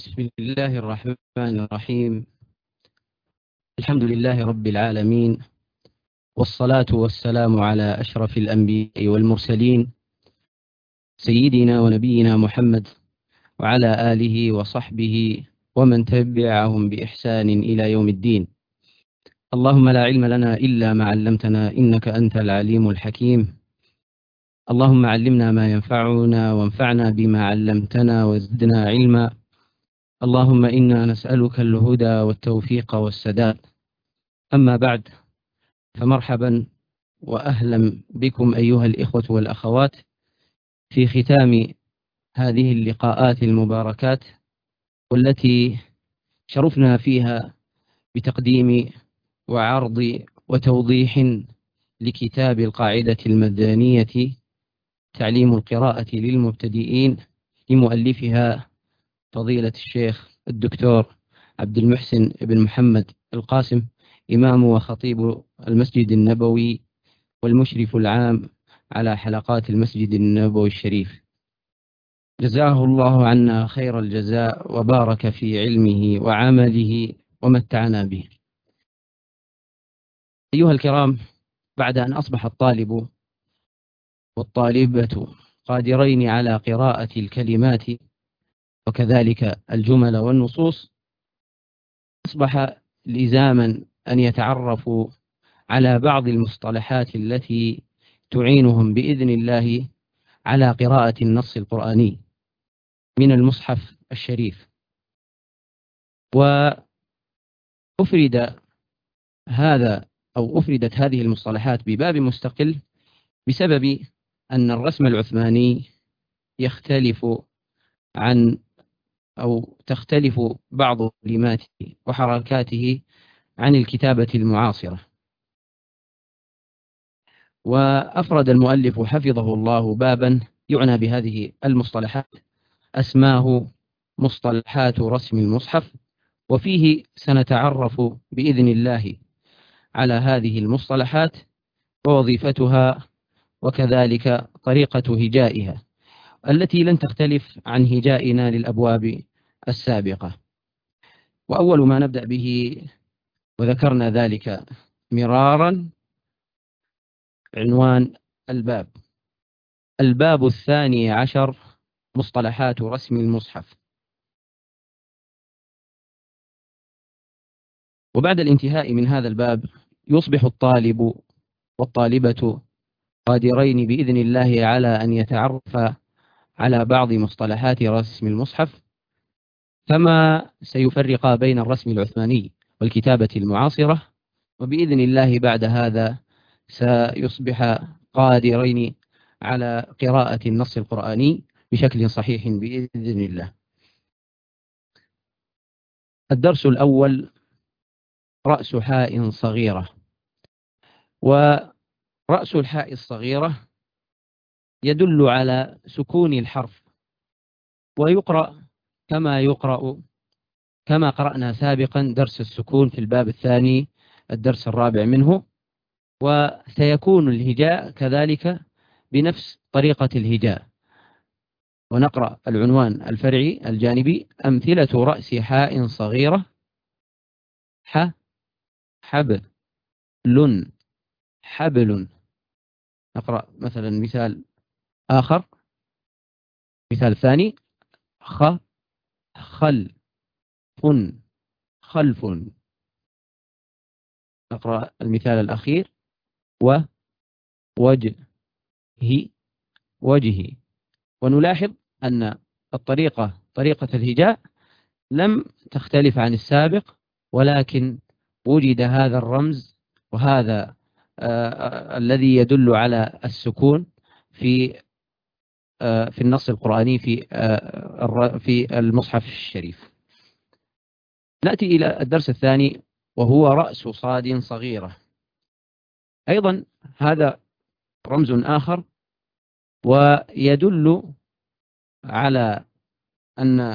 بسم الله الرحمن الرحيم. الحمد لله رب العالمين، والصلاة والسلام على أشرف الأنبياء والمرسلين، سيدنا ونبينا محمد وعلى آله وصحبه ومن تبعهم بإحسان إلى يوم الدين. اللهم لا علم لنا إلا ما علمتنا، إنك أنت العليم الحكيم. اللهم علمنا ما ينفعنا وانفعنا بما علمتنا وزدنا علما. اللهم إنا نسألك الهدى والتوفيق والسداد. أما بعد، فمرحبا وأهلا بكم أيها الإخوة والأخوات في ختام هذه اللقاءات المباركات، والتي شرفنا فيها بتقديم وعرض وتوضيح لكتاب القاعدة المدنية تعليم القراءة للمبتدئين، لمؤلفها فضيلة الشيخ الدكتور عبد المحسن بن محمد القاسم، إمام وخطيب المسجد النبوي والمشرف العام على حلقات المسجد النبوي الشريف. جزاه الله عنا خير الجزاء وبارك في علمه وعمله ومتعنا به. أيها الكرام، بعد أن أصبح الطالب والطالبة قادرين على قراءة الكلمات وكذلك الجمل والنصوص، أصبح لزاما أن يتعرفوا على بعض المصطلحات التي تعينهم بإذن الله على قراءة النص القرآني من المصحف الشريف. وأفرد أفردت هذه المصطلحات بباب مستقل بسبب أن الرسم العثماني يختلف عن أو تختلف بعض كلماته وحركاته عن الكتابة المعاصرة. وأفرد المؤلف حفظه الله بابا يعنى بهذه المصطلحات، أسماه مصطلحات رسم المصحف، وفيه سنتعرف بإذن الله على هذه المصطلحات ووظيفتها وكذلك طريقة هجائها التي لن تختلف عن هجائنا للأبواب السابقة. وأول ما نبدأ به، وذكرنا ذلك مرارا، عنوان الباب 12، مصطلحات رسم المصحف. وبعد الانتهاء من هذا الباب يصبح الطالب والطالبة قادرين بإذن الله على أن يتعرف على بعض مصطلحات رسم المصحف، فما سيفرق بين الرسم العثماني والكتابة المعاصرة. وبإذن الله بعد هذا سيصبح قادرين على قراءة النص القرآني بشكل صحيح بإذن الله. الدرس الأول: رأس حاء صغيرة. ورأس الحاء الصغيرة يدل على سكون الحرف، ويقرأ كما قرأنا سابقا درس السكون في الباب الثاني الدرس الرابع منه. وسيكون الهجاء كذلك بنفس طريقة الهجاء. ونقرأ العنوان الفرعي الجانبي: أمثلة رأس حاء صغيرة: حبل، حبل. نقرأ مثلا مثال آخر، مثال ثاني: خلف، خلف. نقرأ المثال الأخير: وجه، وجهي. ونلاحظ أن طريقة الهجاء لم تختلف عن السابق، ولكن وجد هذا الرمز وهذا الذي يدل على السكون في النص القرآني في المصحف الشريف. نأتي إلى الدرس الثاني، وهو رأس صاد صغيرة. أيضا هذا رمز آخر، ويدل على أن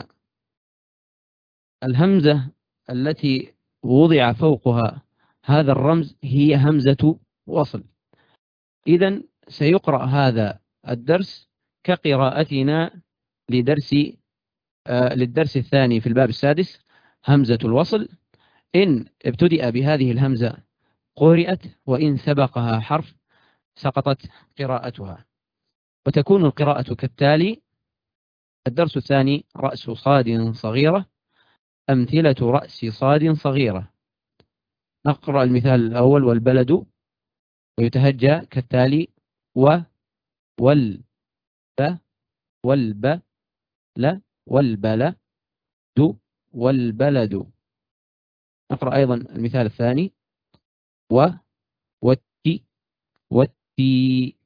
الهمزة التي وضع فوقها هذا الرمز هي همزة وصل. إذن سيقرأ هذا الدرس كقراءتنا لدرس للدرس الثاني في الباب السادس همزة الوصل. إن ابتدأ بهذه الهمزة قرئت، وإن سبقها حرف سقطت قراءتها. وتكون القراءة كالتالي: الدرس الثاني: رأس صاد صغيرة، أمثلة رأس صاد صغيرة. نقرأ المثال الأول: والبلد، ويتهجى كالتالي: و، وال، ب، والب، ل، والبل، دو، والبلد. نقرأ أيضا المثال الثاني: و، والتي، والتين،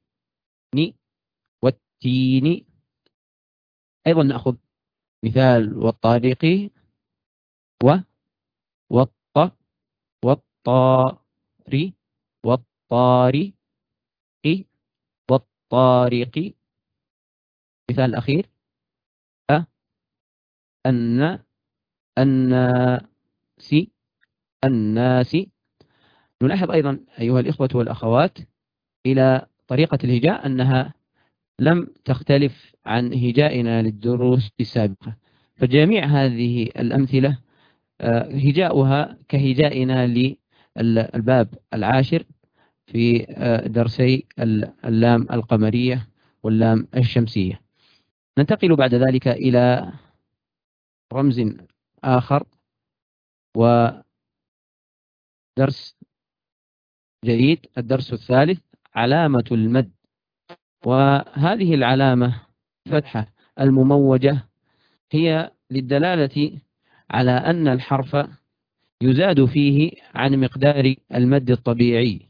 والتين. أيضا نأخذ مثال: والطارق، و، والط، والطاري، والطارق، والطارق. مثال الأخير: أ، أن، الناس، الناس. نلاحظ أيضا أيها الإخوة والأخوات إلى طريقة الهجاء أنها لم تختلف عن هجائنا للدروس السابقة، فجميع هذه الأمثلة هجاؤها كهجائنا للباب العاشر في درسي اللام القمرية واللام الشمسية. ننتقل بعد ذلك إلى رمز آخر ودرس جديد، الدرس الثالث: علامة المد. وهذه العلامة فتحة المموجة هي للدلالة على أن الحرف يزاد فيه عن مقدار المد الطبيعي.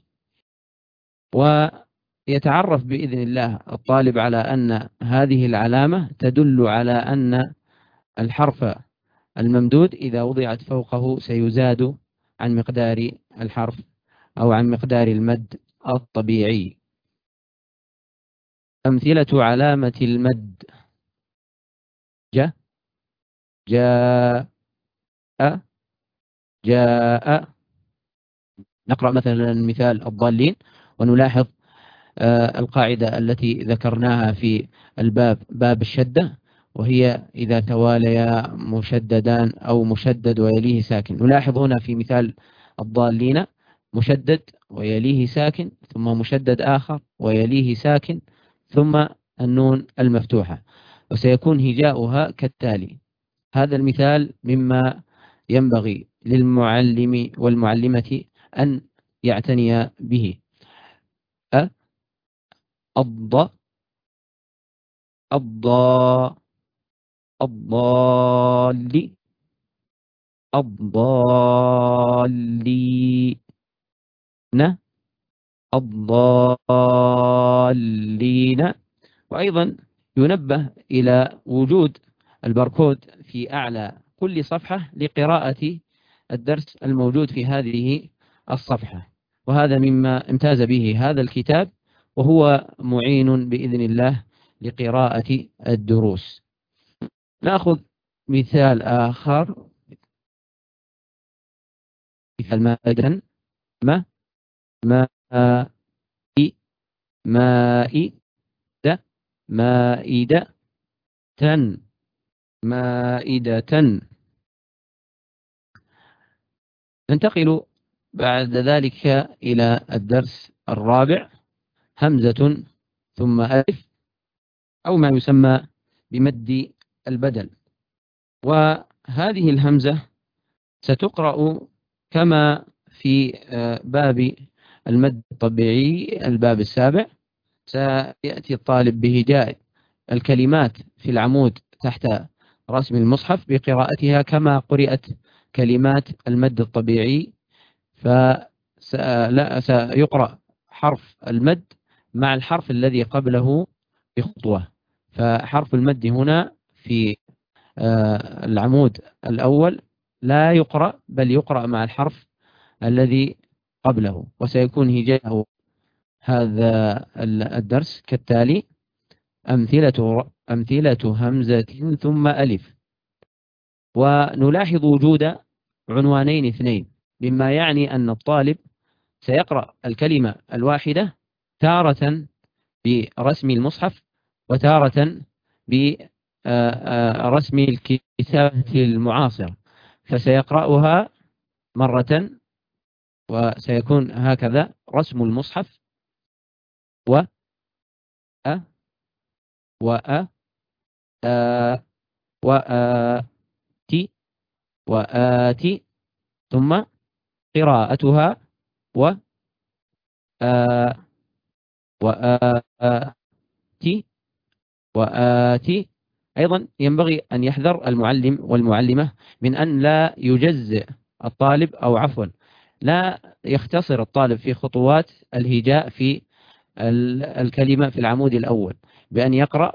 ويتعرف بإذن الله الطالب على أن هذه العلامة تدل على أن الحرف الممدود إذا وضعت فوقه سيزاد عن مقدار الحرف أو عن مقدار المد الطبيعي. أمثلة علامة المد: ج، جاء، جاء. نقرأ مثلا مثال الضالين ونلاحظ القاعدة التي ذكرناها في الباب، باب الشدة، وهي إذا تواليا مشددان أو مشدد ويليه ساكن. نلاحظ هنا في مثال الضالين مشدد ويليه ساكن، ثم مشدد آخر ويليه ساكن، ثم النون المفتوحة. وسيكون هجاؤها كالتالي. هذا المثال مما ينبغي للمعلم والمعلمة أن يعتني به: أ، الض، الضا، الضال، الضالين، الضالين. وأيضا ينبه إلى وجود الباركود في أعلى كل صفحة لقراءة الدرس الموجود في هذه الصفحة، وهذا مما امتاز به هذا الكتاب، وهو معين بإذن الله لقراءة الدروس. نأخذ مثال آخر: مثال مائدة، ما، ماء، مائدة، مائدة، تن، مائدة. ننتقل بعد ذلك إلى الدرس الرابع: همزة ثم ألف، أو ما يسمى بمد البدل. وهذه الهمزة ستقرأ كما في باب المد الطبيعي الباب السابع. سيأتي الطالب بهجاء الكلمات في العمود تحت رسم المصحف بقراءتها كما قرأت كلمات المد الطبيعي، فسيقرأ حرف المد مع الحرف الذي قبله بخطوة. فحرف المد هنا في العمود الأول لا يقرأ، بل يقرأ مع الحرف الذي قبله. وسيكون هجاءه هذا الدرس كالتالي: أمثلة همزة ثم ألف. ونلاحظ وجود عنوانين اثنين، مما يعني أن الطالب سيقرأ الكلمة الواحدة تارة برسم المصحف وتارة رسم الكتابة المعاصرة، فسيقرأها مرة وسيكون هكذا: رسم المصحف و أ وأ آ وآتي وآتي، ثم قراءتها و آ وآتي وآتي. أيضا ينبغي أن يحذر المعلم والمعلمة من أن لا يجزئ الطالب، أو عفوا لا يختصر الطالب في خطوات الهجاء في الكلمة في العمود الأول، بأن يقرأ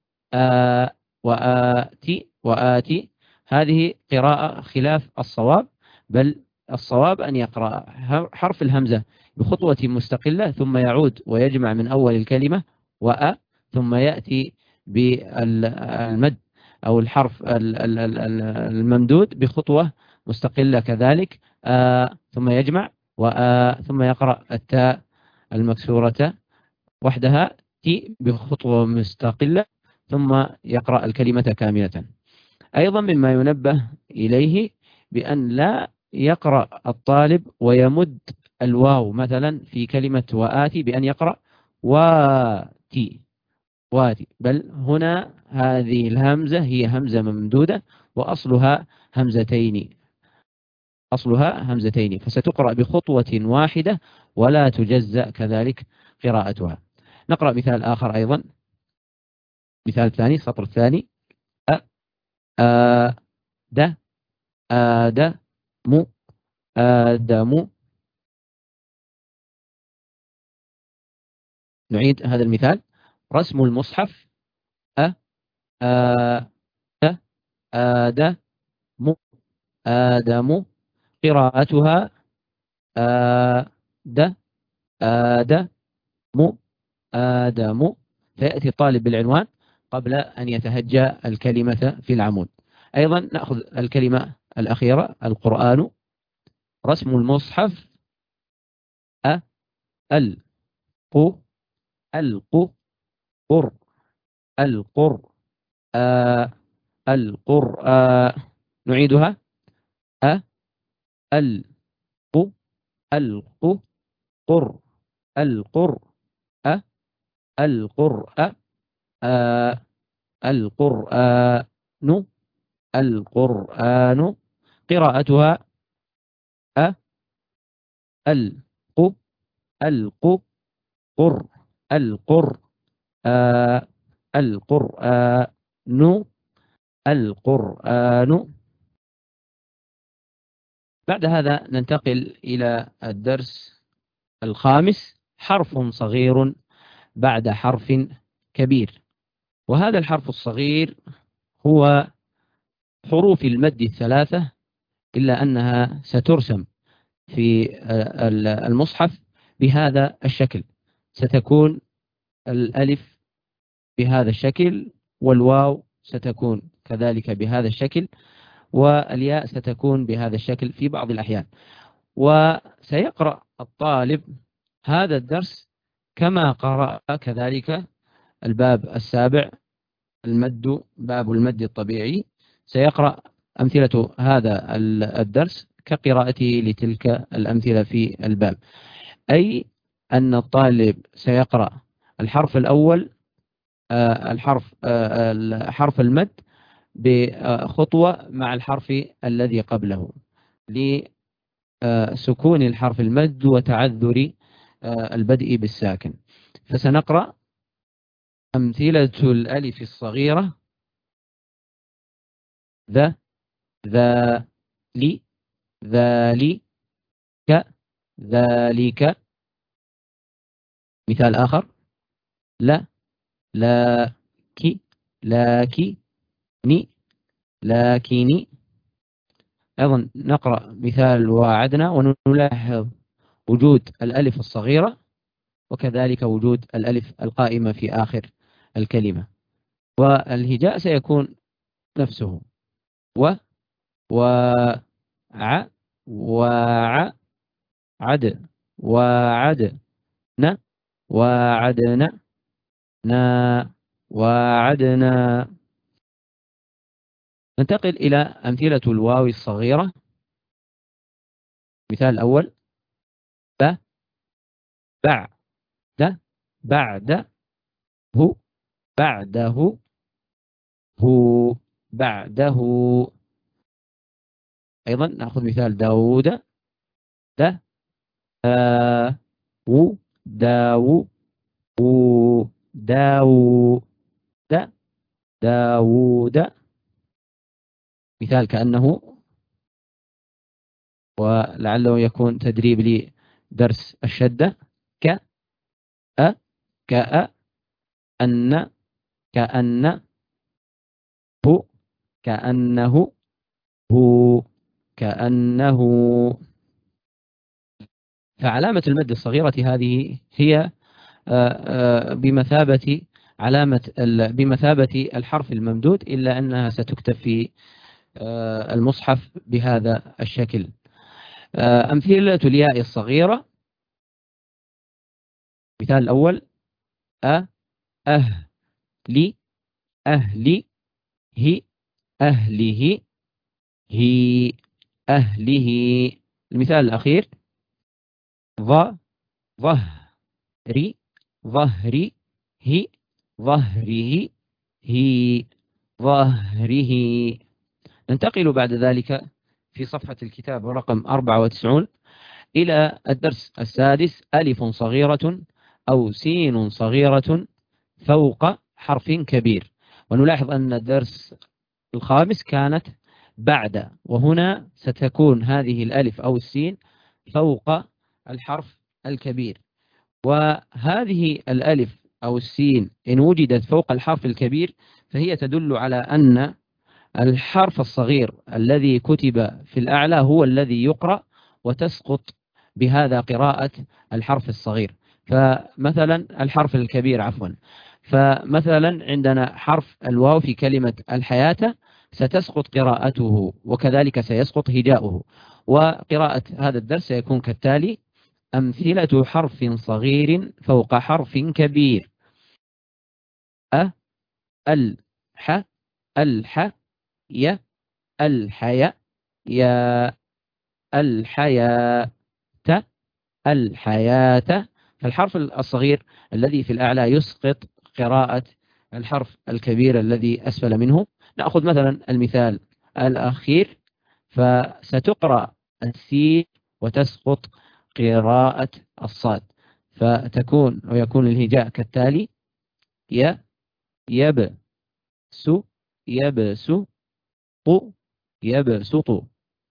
وآتي وآتي. هذه قراءة خلاف الصواب، بل الصواب أن يقرأ حرف الهمزة بخطوة مستقلة، ثم يعود ويجمع من أول الكلمة ثم يأتي بالمد أو الحرف الممدود بخطوة مستقلة كذلك، ثم يجمع ثم يقرأ التاء المكسورة وحدها تي بخطوة مستقلة، ثم يقرأ الكلمة كاملة. أيضا مما ينبه إليه بأن لا يقرأ الطالب ويمد الواو مثلا في كلمة وآتي بأن يقرأ واتي بل هنا هذه الهمزة هي همزة ممدودة، وأصلها همزتين فستقرأ بخطوة واحدة ولا تجزأ كذلك قراءتها. نقرأ مثال آخر أيضا، مثال ثاني، السطر الثاني: أ د آد م آدم. نعيد هذا المثال: رسم المصحف أ د آد م آدم، قراءتها د آد م آدم. فيأتي الطالب بالعنوان قبل أن يتهجى الكلمة في العمود. أيضا نأخذ الكلمة الأخيرة: القرآن. رسم المصحف أ ال ق الق قر القر القر. نعيدها: أ ال ق الق قر القر أ القرآن القرآن القرآن. قراءتها أ الق الق قر القر القرآن القرآن. بعد هذا ننتقل إلى الدرس الخامس: حرف صغير بعد حرف كبير. وهذا الحرف الصغير هو حروف المد الثلاثة، إلا أنها سترسم في المصحف بهذا الشكل. ستكون الألف بهذا الشكل، والواو ستكون كذلك بهذا الشكل، والياء ستكون بهذا الشكل في بعض الأحيان. وسيقرأ الطالب هذا الدرس كما قرأ كذلك الباب السابع، المد، باب المد الطبيعي. سيقرأ أمثلة هذا الدرس كقراءته لتلك الأمثلة في الباب، أي أن الطالب سيقرأ الحرف الأول، حرف المد بخطوة مع الحرف الذي قبله لسكون الحرف المد وتعذر البدء بالساكن. فسنقرأ أمثلة الألف الصغيرة: ذا ذا لي ذلك ذلك. مثال آخر: لا لا كي لاكي ني لكني. أيضا نقرأ مثال وعدنا ونلاحظ وجود الألف الصغيرة، وكذلك وجود الألف القائمة في آخر الكلمة. والهجاء سيكون نفسه: و وع وع عد وعد ن وعدنا نا وعدنا. ننتقل إلى أمثلة الواو الصغيرة. مثال الأول: ب، بعد، بعده، بعده، هو، بعده. أيضا نأخذ مثال داود: د، و، داو، و، داو، داود. مثال كأنه، ولعله يكون تدريب لدرس الشدة: ك، أ، كأ، أن، كأن، هو، كأنه، هو، كأنه. فعلامة المد الصغيرة هذه هي بمثابة بمثابة الحرف الممدود، إلا أنها ستكتب في المصحف بهذا الشكل. أمثلة الياء الصغيرة: مثال الأول: أ، أه، لي، أهلي، هي، أهله، هي، أهله. المثال الأخير: ظ، ظهري، ظهري، هي، ظهره، هي، ظهره. ننتقل بعد ذلك في صفحة الكتاب رقم 94 إلى الدرس السادس: ألف صغيرة أو سين صغيرة فوق حرف كبير. ونلاحظ أن الدرس الخامس كانت بعد، وهنا ستكون هذه الألف أو السين فوق الحرف الكبير. وهذه الألف أو السين إن وجدت فوق الحرف الكبير فهي تدل على أن الحرف الصغير الذي كتب في الأعلى هو الذي يقرأ، وتسقط بهذا قراءة الحرف الصغير. فمثلا الحرف الكبير، عفوا، فمثلا عندنا حرف الواو في كلمة الحياة ستسقط قراءته، وكذلك سيسقط هجاؤه. وقراءة هذا الدرس سيكون كالتالي: أمثلة حرف صغير فوق حرف كبير: أ، ال، ح، الح، ي، الحياء، يا، الحياة، الحياة. فالحرف الصغير الذي في الأعلى يسقط قراءة الحرف الكبير الذي أسفل منه. نأخذ مثلا المثال الأخير: فستقرأ السين وتسقط قراءة الصاد، فتكون ويكون الهجاء كالتالي: ي، يب، سو، يبس، قو، يبسط.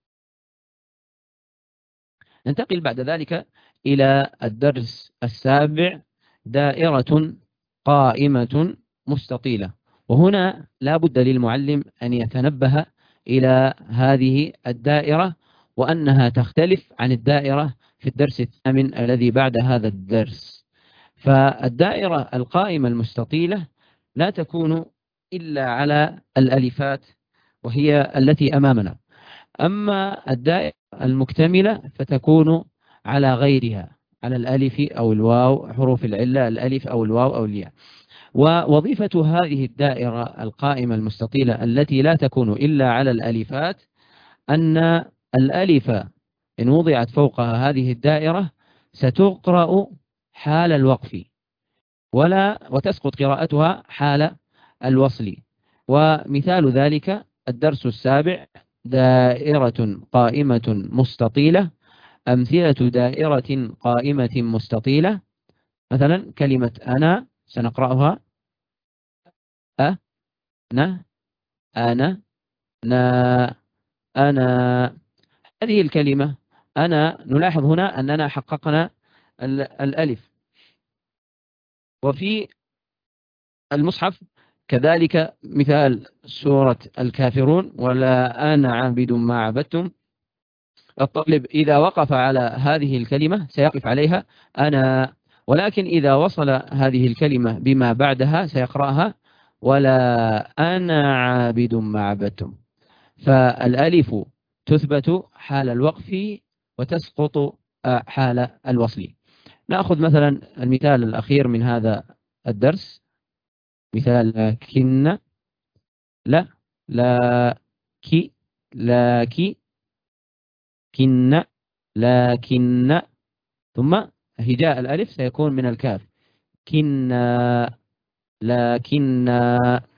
ننتقل بعد ذلك إلى الدرس السابع: دائرة قائمة مستطيلة. وهنا لا بد للمعلم أن يتنبه إلى هذه الدائرة، وأنها تختلف عن الدائرة في الدرس الثامن الذي بعد هذا الدرس. فالدائرة القائمة المستطيلة لا تكون إلا على الألفات، وهي التي أمامنا. أما الدائرة المكتملة فتكون على غيرها، على الألف أو الواو، حروف العلة الألف أو الواو أو الياء. ووظيفة هذه الدائرة القائمة المستطيلة التي لا تكون إلا على الألفات أن الألف إن وضعت فوقها هذه الدائرة ستقرأ حال الوقف، وتسقط قراءتها حال الوصل. ومثال ذلك الدرس السابع: دائرة قائمة مستطيلة. أمثلة دائرة قائمة مستطيلة: مثلا كلمة أنا سنقرأها: أ، ن، أنا، نا، أنا. هذه الكلمة أنا نلاحظ هنا أننا حققنا الألف. وفي المصحف كذلك مثال سورة الكافرون: ولا أنا عابد ما عبدتم. الطالب إذا وقف على هذه الكلمة سيقف عليها أنا، ولكن إذا وصل هذه الكلمة بما بعدها سيقرأها: ولا أنا عابد ما عبدتم. فالألف تثبت حال الوقف وتسقط حال الوصل. نأخذ مثلا المثال الأخير من هذا الدرس: مثال لكن، لا، لا، كي، لاكي، كن، لكن، ثم هجاء الألف سيكون من الكاف، كنا، لكن.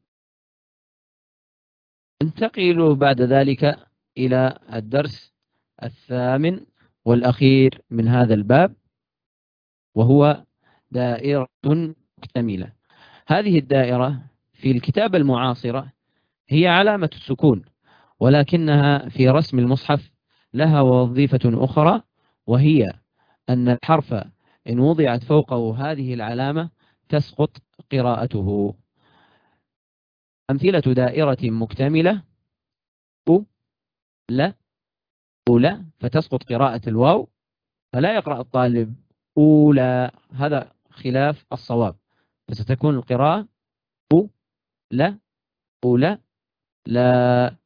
ننتقل بعد ذلك إلى الدرس الثامن والأخير من هذا الباب، وهو دائرة مكتملة. هذه الدائرة في الكتابة المعاصرة هي علامة السكون، ولكنها في رسم المصحف لها وظيفة أخرى، وهي أن الحرف إن وضعت فوقه هذه العلامة تسقط قراءته. أمثلة دائرة مكتملة: أو، لا، أولى، فتسقط قراءة الواو، فلا يقرأ الطالب أولى، هذا خلاف الصواب، فستكون القراءة أو، لا، أولى، لا،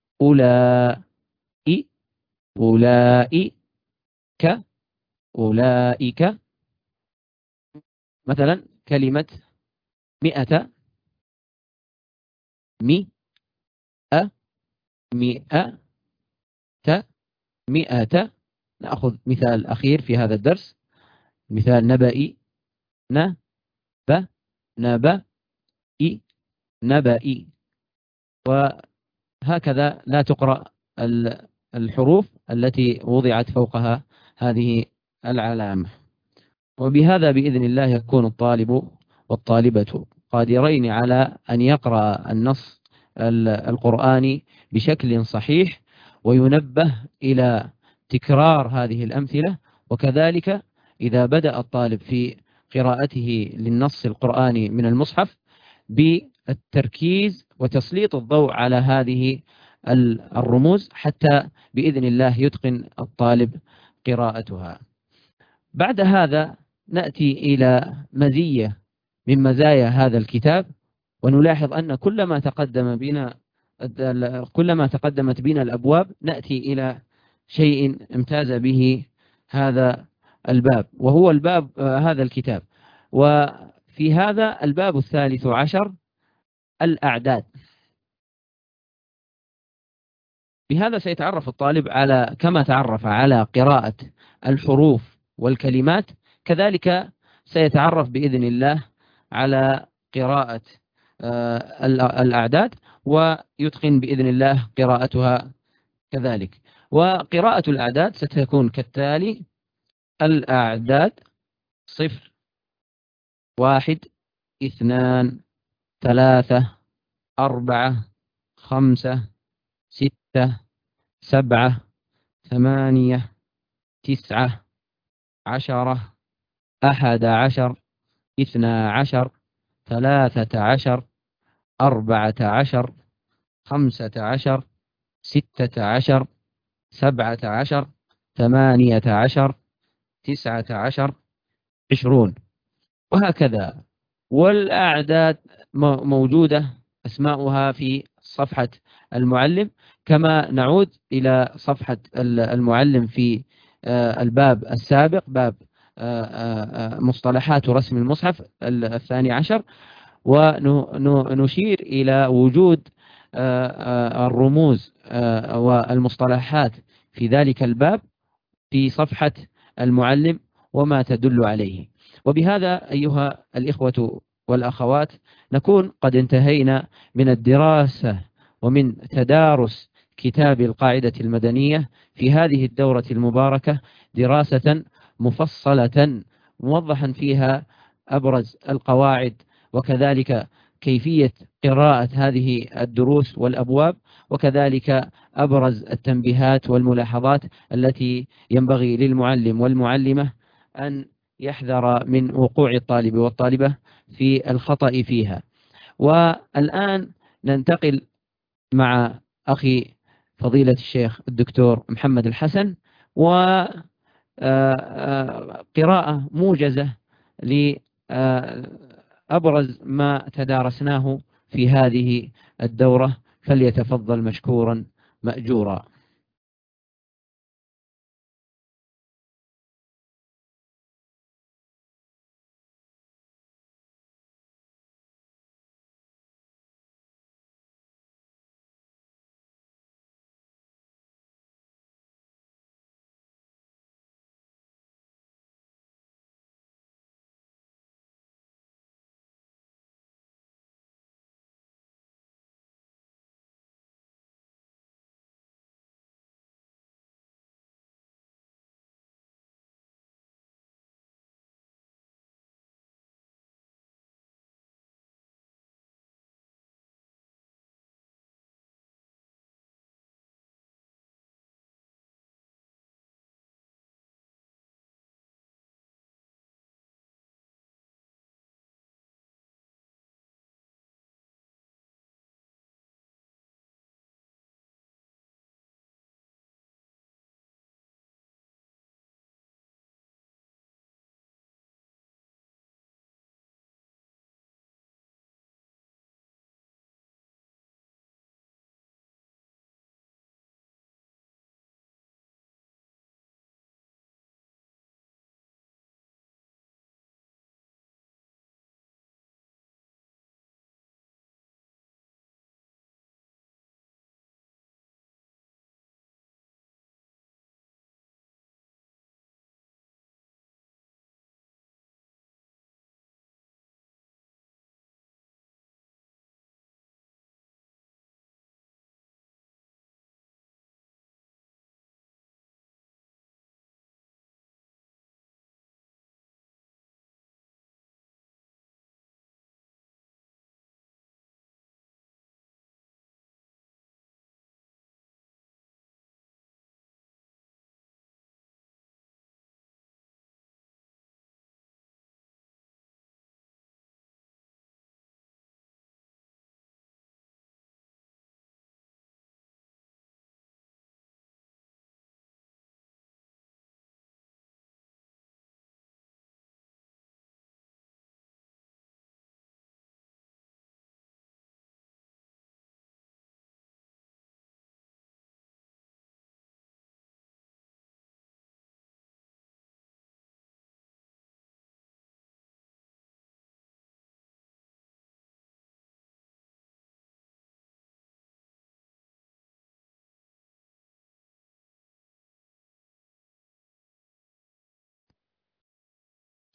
أولئي، أولئك، أولئك. مثلا كلمة مئة، مئة، مئة، مئة. نأخذ مثال أخير في هذا الدرس، مثال نبئي: ن، ب، نبئي، نبئي. وهكذا لا تقرأ الحروف التي وضعت فوقها هذه العلامة. وبهذا بإذن الله يكون الطالب والطالبة قادرين على أن يقرأ النص القرآني بشكل صحيح، وينبه إلى تكرار هذه الأمثلة. وكذلك إذا بدأ الطالب في قراءته للنص القرآني من المصحف بالتركيز وتسليط الضوء على هذه الرموز، حتى بإذن الله يتقن الطالب قراءتها. بعد هذا نأتي إلى مزية من مزايا هذا الكتاب، ونلاحظ أن كلما تقدمت بنا الأبواب نأتي إلى شيء امتاز به هذا الباب، وهو الباب هذا الكتاب. وفي هذا الباب الثالث عشر، الأعداد. بهذا سيتعرف الطالب على، كما تعرف على قراءة الحروف والكلمات، كذلك سيتعرف بإذن الله على قراءة الأعداد، ويتقن بإذن الله قراءتها كذلك. وقراءة الأعداد ستكون كالتالي: الأعداد: صفر، واحد، اثنان، ثلاثة، أربعة، خمسة، ستة، سبعة، ثمانية، تسعة، عشرة، أحد عشر، اثنا عشر، ثلاثة عشر، أربعة عشر، خمسة عشر، ستة عشر، سبعة عشر، ثمانية عشر، تسعة عشر، 20. وهكذا. والأعداد موجودة أسماؤها في صفحة المعلم، كما نعود إلى صفحة المعلم في الباب السابق، باب مصطلحات رسم المصحف الثاني عشر، ونشير إلى وجود الرموز والمصطلحات في ذلك الباب في صفحة المعلم وما تدل عليه. وبهذا أيها الإخوة والأخوات نكون قد انتهينا من الدراسة ومن تدارس كتاب القاعدة المدنية في هذه الدورة المباركة، دراسة مفصلة موضحا فيها أبرز القواعد، وكذلك كيفية قراءة هذه الدروس والأبواب، وكذلك أبرز التنبيهات والملاحظات التي ينبغي للمعلم والمعلمة أن يحذر من وقوع الطالب والطالبة في الخطأ فيها. والآن ننتقل مع أخي فضيلة الشيخ الدكتور محمد الحسن، وقراءة موجزة لأبرز ما تدارسناه في هذه الدورة، فليتفضل مشكورا مأجورا.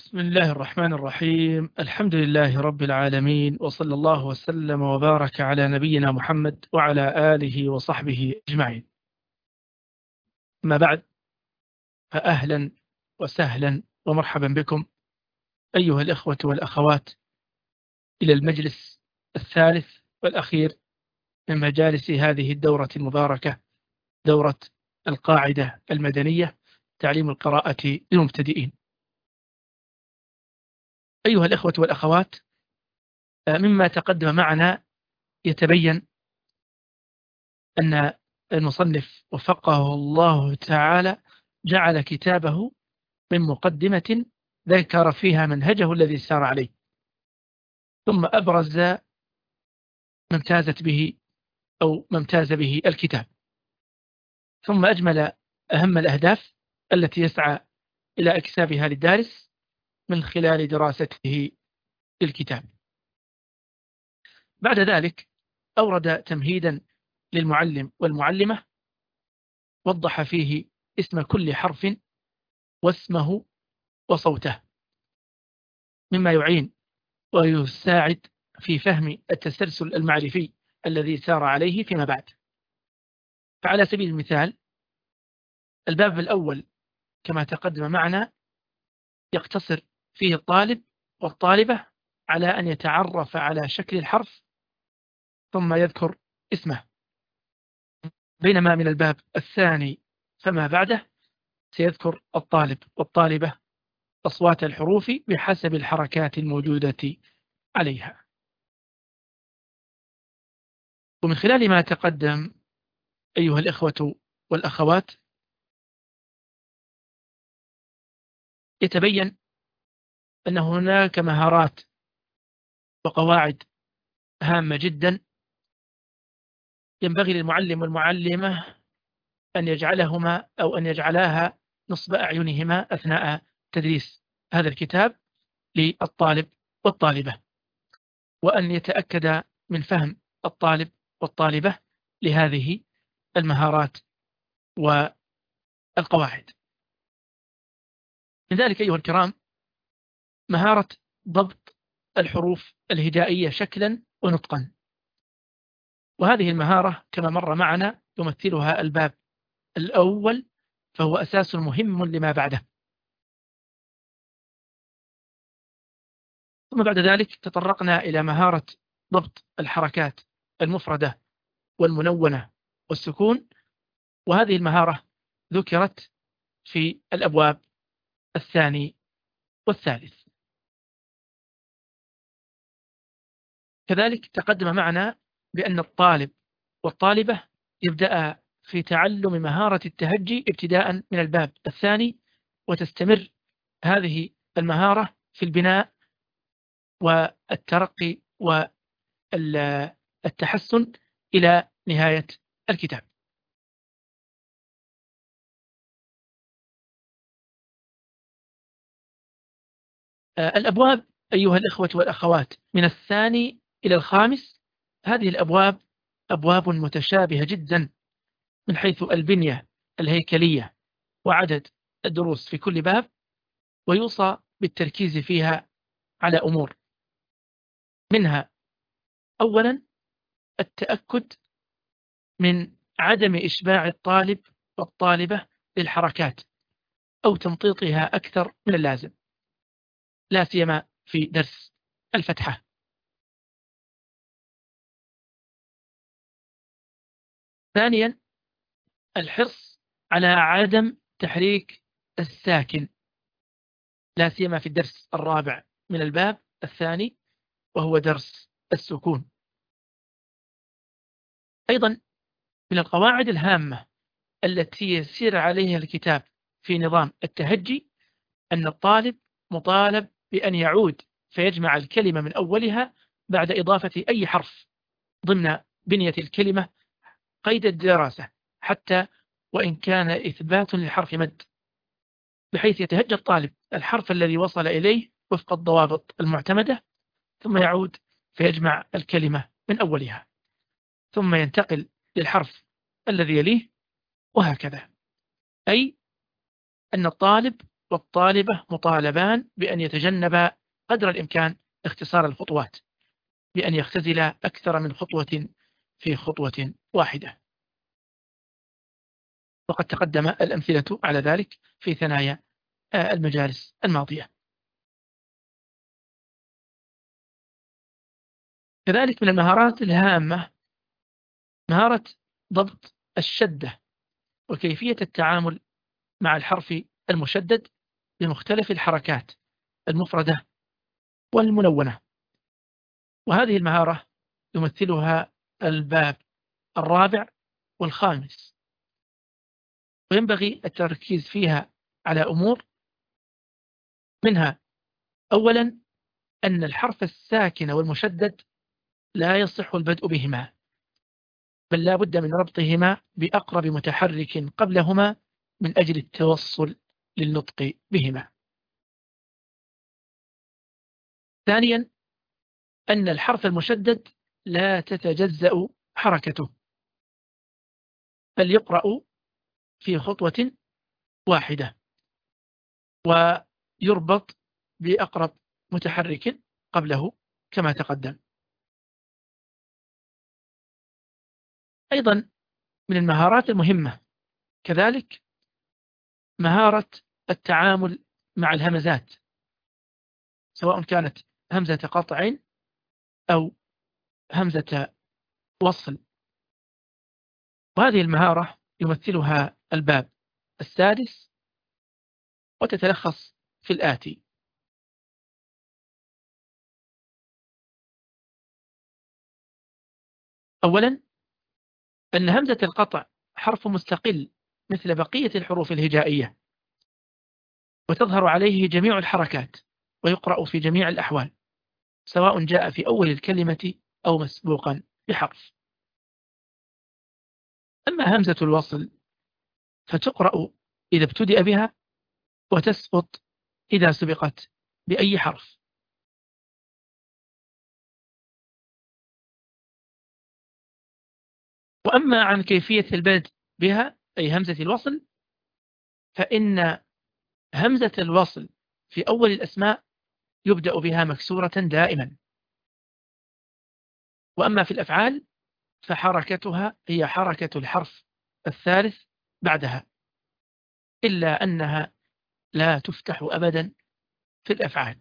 بسم الله الرحمن الرحيم. الحمد لله رب العالمين، وصلى الله وسلم وبارك على نبينا محمد وعلى آله وصحبه أجمعين. ما بعد، فأهلا وسهلا ومرحبا بكم أيها الإخوة والأخوات إلى المجلس الثالث والأخير من مجالس هذه الدورة المباركة، دورة القاعدة المدنية، تعليم القراءة للمبتدئين. أيها الإخوة والأخوات، مما تقدم معنا يتبين أن المصنف وفقه الله تعالى جعل كتابه من مقدمة ذكر فيها منهجه الذي سار عليه، ثم أبرز ما امتازت به أو ما امتاز به الكتاب، ثم أجمل أهم الأهداف التي يسعى إلى اكتسابها للدارس من خلال دراسته للكتاب. بعد ذلك أورد تمهيدا للمعلم والمعلمة، وضح فيه اسم كل حرف واسمه وصوته، مما يعين ويساعد في فهم التسلسل المعرفي الذي سار عليه فيما بعد. فعلى سبيل المثال، الباب الأول كما تقدم معنا يقتصر فيه الطالب والطالبة على أن يتعرف على شكل الحرف ثم يذكر اسمه، بينما من الباب الثاني فما بعده سيذكر الطالب والطالبة أصوات الحروف بحسب الحركات الموجودة عليها. ومن خلال ما تقدم أيها الإخوة والأخوات، يتبين أن هناك مهارات وقواعد هامة جدا ينبغي للمعلم والمعلمة أن يجعلهما أو أن يجعلاها نصب أعينهما أثناء تدريس هذا الكتاب للطالب والطالبة، وأن يتأكد من فهم الطالب والطالبة لهذه المهارات والقواعد. من ذلك أيها الكرام مهارة ضبط الحروف الهجائية شكلا ونطقا، وهذه المهارة كما مر معنا يمثلها الباب الأول، فهو أساس مهم لما بعده. ثم بعد ذلك تطرقنا إلى مهارة ضبط الحركات المفردة والمنونة والسكون، وهذه المهارة ذكرت في الأبواب الثاني والثالث. كذلك تقدم معنا بأن الطالب والطالبة يبدأ في تعلم مهارة التهجي ابتداء من الباب الثاني، وتستمر هذه المهارة في البناء والترقي والتحسن إلى نهاية الكتاب. الأبواب أيها الإخوة والأخوات من الثاني إلى الخامس، هذه الأبواب أبواب متشابهة جدا من حيث البنية الهيكلية وعدد الدروس في كل باب، ويوصى بالتركيز فيها على أمور، منها أولا التأكد من عدم إشباع الطالب والطالبة للحركات أو تمطيطها أكثر من اللازم، لا سيما في درس الفتحة. ثانيا الحرص على عدم تحريك الساكن، لا سيما في الدرس الرابع من الباب الثاني وهو درس السكون. أيضا من القواعد الهامة التي يسير عليها الكتاب في نظام التهجي أن الطالب مطالب بأن يعود فيجمع الكلمة من أولها بعد إضافة أي حرف ضمن بنية الكلمة قيد الدراسة، حتى وإن كان إثبات للحرف مد، بحيث يتهجى الطالب الحرف الذي وصل إليه وفق الضوابط المعتمدة، ثم يعود فيجمع الكلمة من أولها، ثم ينتقل للحرف الذي يليه، وهكذا. أي أن الطالب والطالبة مطالبان بأن يتجنبا قدر الإمكان اختصار الخطوات، بأن يختزلا أكثر من خطوة في خطوة واحدة. وقد تقدم الأمثلة على ذلك في ثنايا المجالس الماضية. كذلك من المهارات الهامة مهارة ضبط الشدة وكيفية التعامل مع الحرف المشدد بمختلف الحركات المفردة والملونة. وهذه المهارة يمثلها الباب الرابع والخامس، وينبغي التركيز فيها على أمور منها: أولا، أن الحرف الساكن والمشدد لا يصح البدء بهما، بل لا بد من ربطهما بأقرب متحرك قبلهما من أجل التوصل للنطق بهما. ثانيا، أن الحرف المشدد لا تتجزأ حركته، بل يقرأ في خطوة واحدة ويربط بأقرب متحرك قبله كما تقدم. أيضا من المهارات المهمة كذلك مهارة التعامل مع الهمزات، سواء كانت همزة قطع أو همزة وصل. وهذه المهارة يمثلها الباب السادس، وتتلخص في الآتي: أولا، أن همزة القطع حرف مستقل مثل بقية الحروف الهجائية، وتظهر عليه جميع الحركات، ويقرأ في جميع الأحوال، سواء جاء في أول الكلمة أو مسبوقا بحرف. أما همزة الوصل فتقرأ إذا ابتدأ بها، وتسقط إذا سبقت بأي حرف. وأما عن كيفية البدء بها أي همزة الوصل، فإن همزة الوصل في أول الأسماء يبدأ بها مكسورة دائما. وأما في الأفعال فحركتها هي حركة الحرف الثالث بعدها، إلا أنها لا تفتح أبدا في الأفعال.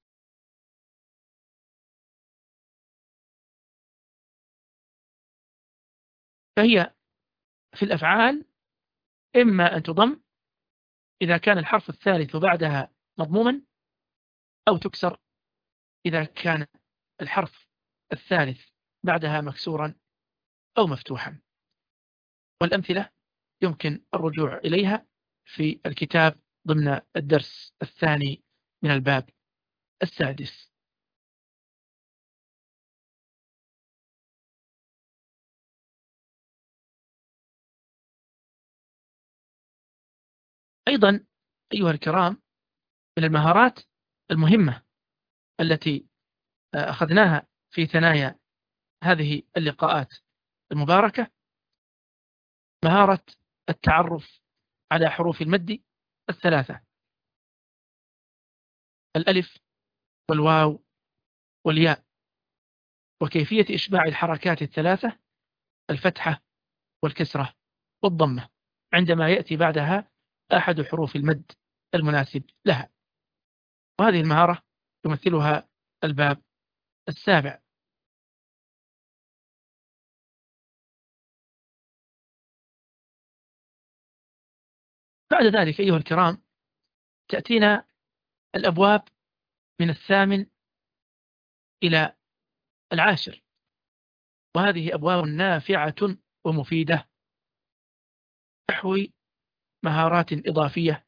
فهي في الأفعال إما أن تضم إذا كان الحرف الثالث بعدها مضموما، أو تكسر إذا كان الحرف الثالث بعدها مكسورا أو مفتوحا. والأمثلة يمكن الرجوع إليها في الكتاب ضمن الدرس الثاني من الباب السادس. أيضا أيها الكرام، من المهارات المهمة التي أخذناها في ثنايا هذه اللقاءات المباركة مهارة التعرف على حروف المد الثلاثة: الألف والواو والياء، وكيفية إشباع الحركات الثلاثة الفتحة والكسرة والضمة عندما يأتي بعدها أحد حروف المد المناسب لها. وهذه المهارة يمثلها الباب السابع. بعد ذلك أيها الكرام تأتينا الأبواب من الثامن إلى العاشر، وهذه أبواب نافعة ومفيدة تحوي مهارات إضافية،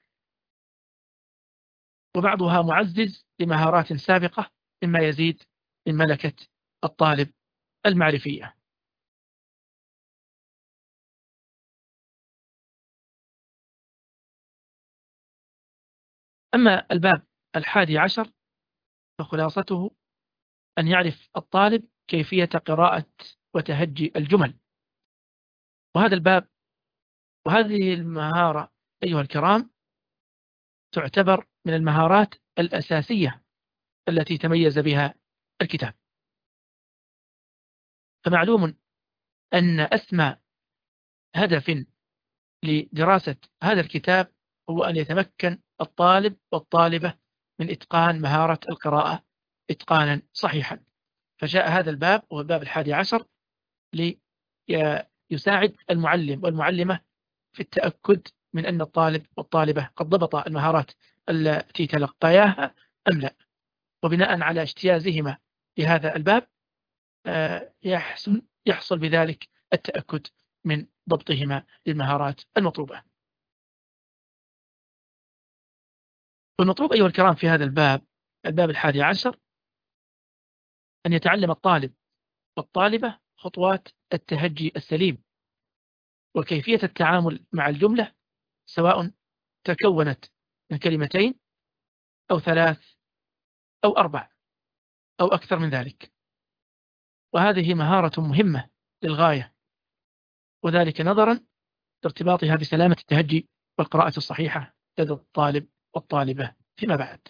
وبعضها معزز لمهارات سابقة مما يزيد من ملكة الطالب المعرفية. أما الباب 11 فخلاصته أن يعرف الطالب كيفية قراءة وتهجي الجمل. وهذا الباب وهذه المهارة أيها الكرام تعتبر من المهارات الأساسية التي تميز بها الكتاب. فمعلوم أن أسمى هدف لدراسة هذا الكتاب هو أن يتمكن الطالب والطالبة من إتقان مهارة القراءة إتقانا صحيحا. فجاء هذا الباب وهو الباب 11 ليساعد المعلم والمعلمة في التأكد من أن الطالب والطالبة قد ضبط المهارات التي تلقياها أم لا، وبناء على اجتيازهما لهذا الباب يحصل بذلك التأكد من ضبطهما للمهارات المطلوبة. والمطلوب أيها الكرام في هذا الباب 11 أن يتعلم الطالب والطالبة خطوات التهجي السليم وكيفية التعامل مع الجملة، سواء تكونت من كلمتين أو 3 أو 4 أو أكثر من ذلك. وهذه مهارة مهمة للغاية، وذلك نظرا لارتباطها بسلامة التهجي والقراءة الصحيحة لدى الطالب والطالبة فيما بعد.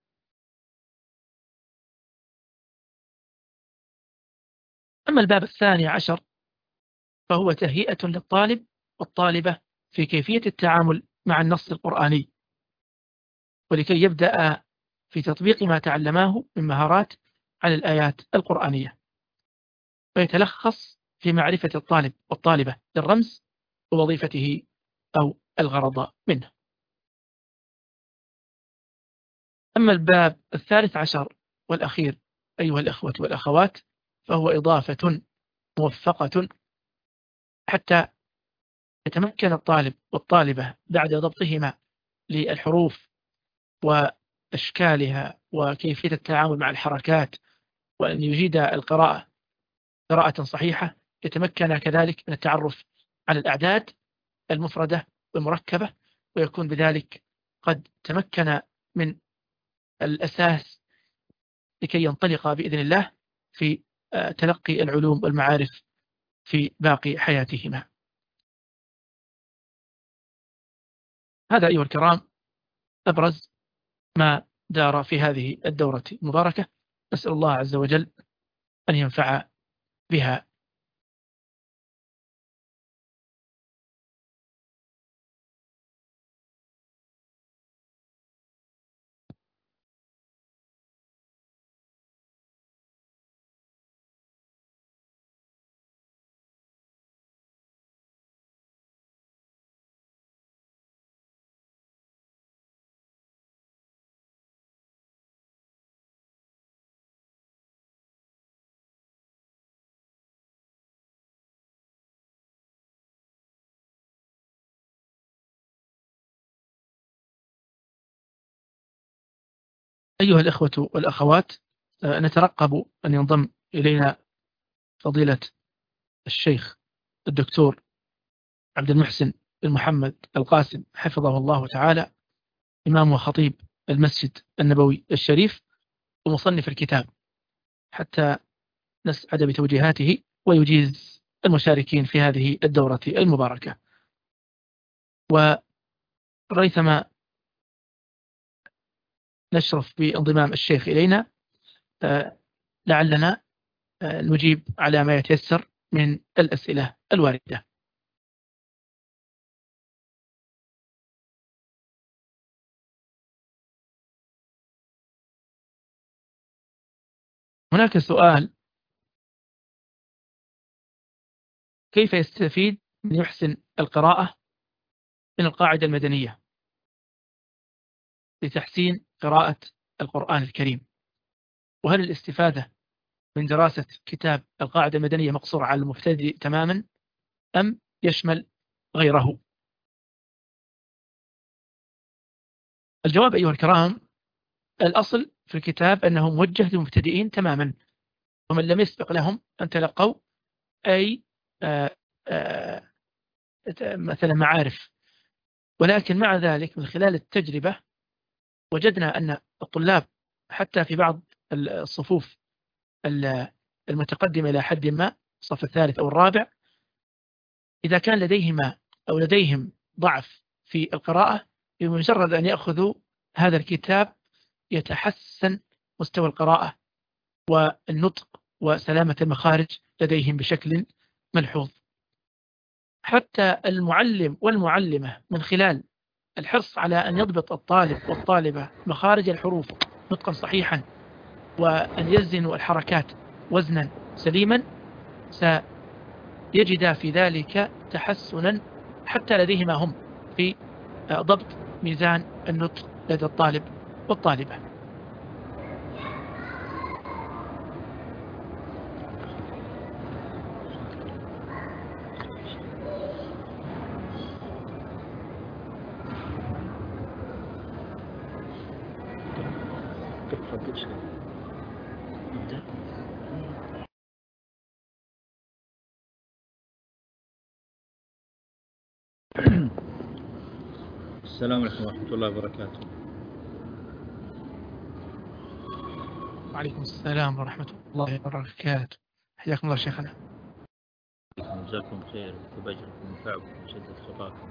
أما الباب 12 فهو تهيئة للطالب والطالبة في كيفية التعامل مع النص القرآني، ولكي يبدأ في تطبيق ما تعلماه من مهارات على الآيات القرآنية، ويتلخص في معرفة الطالب والطالبة للرمز ووظيفته أو الغرض منه. أما الباب 13 والأخير أيها الأخوة والأخوات فهو إضافة موفقة حتى يتمكن الطالب والطالبة بعد ضبطهما للحروف وأشكالها وكيفية التعامل مع الحركات وأن يجيد القراءة قراءة صحيحة، يتمكن كذلك من التعرف على الأعداد المفردة والمركبة، ويكون بذلك قد تمكن من الأساس لكي ينطلق بإذن الله في تلقي العلوم والمعارف في باقي حياتهما. هذا أيها الكرام أبرز ما دار في هذه الدورة المباركة، نسأل الله عز وجل أن ينفع بها. أيها الإخوة والأخوات، نترقب أن ينضم إلينا فضيلة الشيخ الدكتور عبد المحسن بن محمد القاسم حفظه الله تعالى، إمام وخطيب المسجد النبوي الشريف ومصنف الكتاب، حتى نسعد بتوجيهاته ويجيز المشاركين في هذه الدورة المباركة. وريثما نشرف بانضمام الشيخ إلينا لعلنا نجيب على ما يتيسر من الأسئلة الواردة. هناك سؤال: كيف يستفيد من يحسن القراءة من القاعدة المدنية لتحسين قراءة القرآن الكريم؟ وهل الاستفادة من دراسة كتاب القاعدة المدنية مقصورة على المبتدئ تماما أم يشمل غيره؟ الجواب أيها الكرام: الأصل في الكتاب أنه موجه للمبتدئين تماما، ومن لم يسبق لهم أن تلقوا أي مثلا معارف. ولكن مع ذلك من خلال التجربة وجدنا أن الطلاب حتى في بعض الصفوف المتقدمة إلى حد ما الصف الثالث أو الرابع، إذا كان لديهم ضعف في القراءة، بمجرد أن يأخذوا هذا الكتاب يتحسن مستوى القراءة والنطق وسلامة المخارج لديهم بشكل ملحوظ. حتى المعلم والمعلمة من خلال الحرص على أن يضبط الطالب والطالبة مخارج الحروف نطقا صحيحا، وأن يزنوا الحركات وزنا سليما، سيجد في ذلك تحسنا حتى لديهما هم في ضبط ميزان النطق لدى الطالب والطالبة. السلام عليكم ورحمة الله وبركاته. وعليكم السلام ورحمة الله وبركاته. حياكم الله شيخنا. جزاكم خير وكتب أجركم ونفعكم وشدة خطاكم.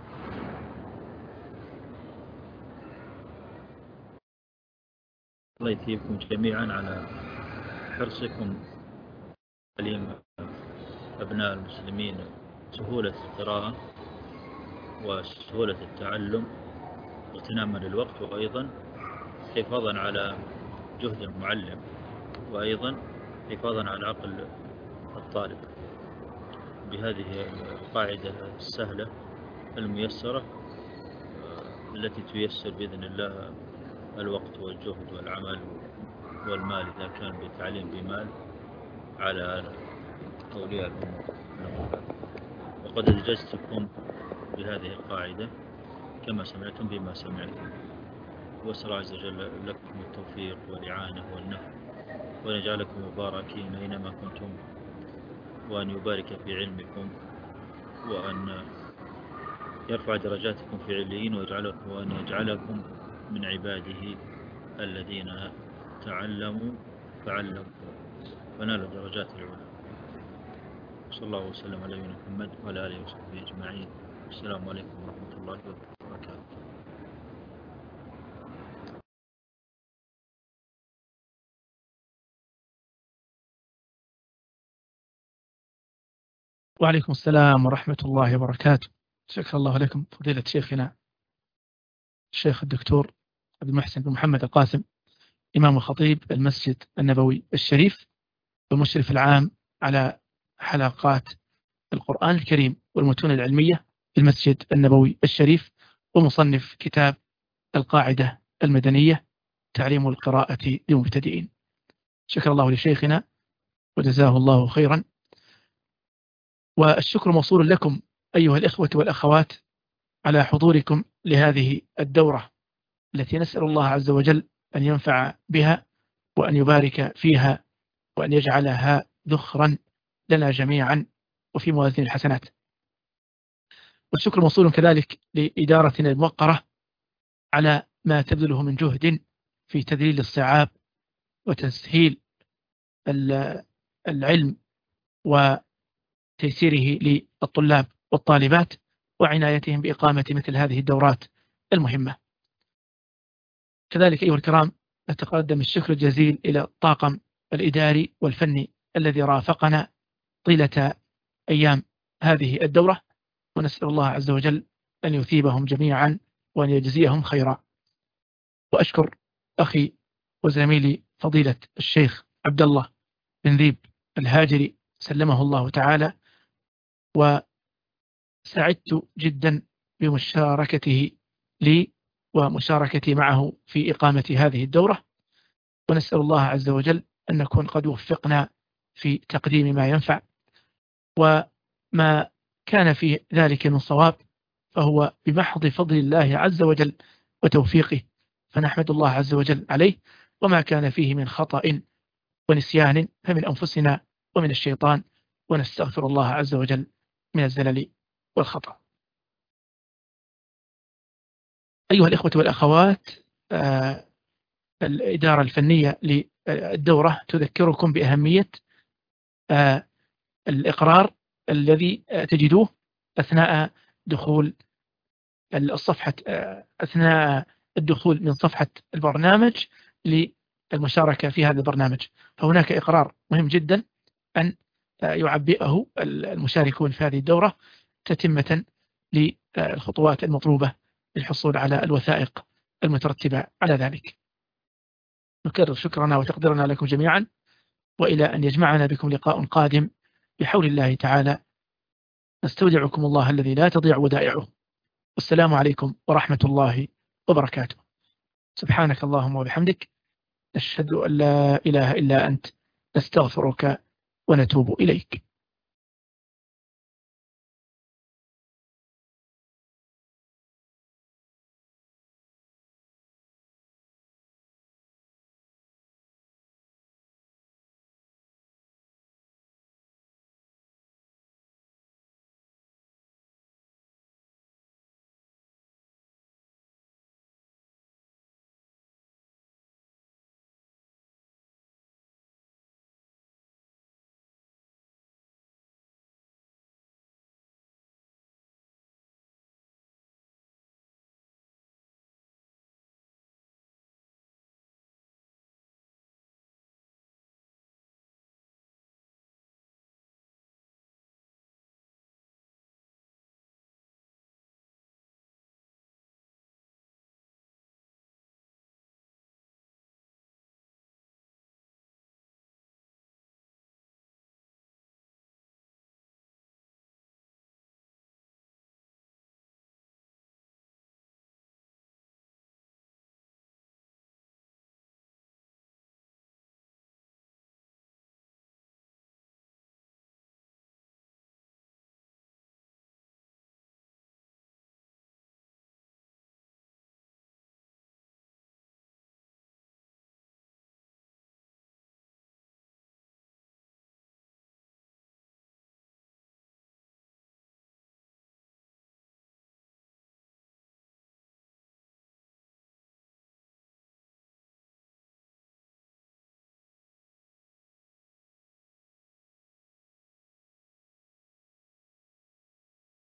الله يثيبكم جميعا على حرصكم تعليم أبناء المسلمين سهولة القراءة وسهولة التعلم واغتناما للوقت، وأيضا حفاظا على جهد المعلم، وأيضا حفاظا على عقل الطالب بهذه القاعدة السهلة الميسرة التي تيسر بإذن الله الوقت والجهد والعمل والمال إذا كان بالتعليم بمال على أولياء الأمور. وقد أجزتكم بهذه القاعدة كما سمعتم بما سمعتم، وأسأل عز وجل لكم التوفيق والإعانة والنفع، وأن يجعلكم مباركين أينما كنتم، وأن يبارك في علمكم، وأن يرفع درجاتكم في عليين، وأن يجعلكم من عباده الذين تعلموا فعلموا فنالوا درجات العلى. صلى الله وسلم على نبينا محمد وعلى آله وصحبه أجمعين. السلام عليكم ورحمة الله وبركاته. وعليكم السلام ورحمة الله وبركاته. شكر الله لكم فضيلة شيخنا الشيخ الدكتور عبد المحسن بن محمد القاسم، إمام وخطيب المسجد النبوي الشريف، والمشرف العام على حلقات القرآن الكريم والمتون العلمية في المسجد النبوي الشريف، ومصنف كتاب القاعدة المدنية تعليم القراءة للمبتدئين. شكر الله لشيخنا وجزاه الله خيرا، والشكر موصول لكم أيها الإخوة والأخوات على حضوركم لهذه الدورة التي نسأل الله عز وجل أن ينفع بها وأن يبارك فيها وأن يجعلها ذخرا لنا جميعا وفي موازين الحسنات. والشكر موصول كذلك لإدارتنا الموقرة على ما تبذله من جهد في تذليل الصعاب وتسهيل العلم وتيسيره للطلاب والطالبات، وعنايتهم بإقامة مثل هذه الدورات المهمة. كذلك أيها الكرام نتقدم الشكر الجزيل إلى الطاقم الإداري والفني الذي رافقنا طيلة أيام هذه الدورة، ونسأل الله عز وجل أن يثيبهم جميعا وأن يجزيهم خيرا. وأشكر أخي وزميلي فضيلة الشيخ عبد الله بن ذيب الهاجري سلمه الله تعالى، وسعدت جدا بمشاركته لي ومشاركتي معه في إقامة هذه الدورة، ونسأل الله عز وجل أن نكون قد وفقنا في تقديم ما ينفع، وما كان في ذلك من صواب فهو بمحض فضل الله عز وجل وتوفيقه، فنحمد الله عز وجل عليه، وما كان فيه من خطأ ونسيان فمن أنفسنا ومن الشيطان، ونستغفر الله عز وجل من الزلل والخطأ. أيها الإخوة والأخوات، الإدارة الفنية للدورة تذكركم بأهمية الإقرار الذي تجدوه أثناء دخول الصفحة، أثناء الدخول من صفحة البرنامج للمشاركة في هذا البرنامج. فهناك إقرار مهم جدا أن يعبئه المشاركون في هذه الدورة تتمة للخطوات المطلوبة للحصول على الوثائق المترتبة على ذلك. نكرر شكرنا وتقديرنا لكم جميعا، وإلى أن يجمعنا بكم لقاء قادم بحول الله تعالى. نستودعكم الله الذي لا تضيع ودائعه. والسلام عليكم ورحمة الله وبركاته. سبحانك اللهم وبحمدك، نشهد أن لا إله إلا أنت، نستغفرك ونتوب إليك.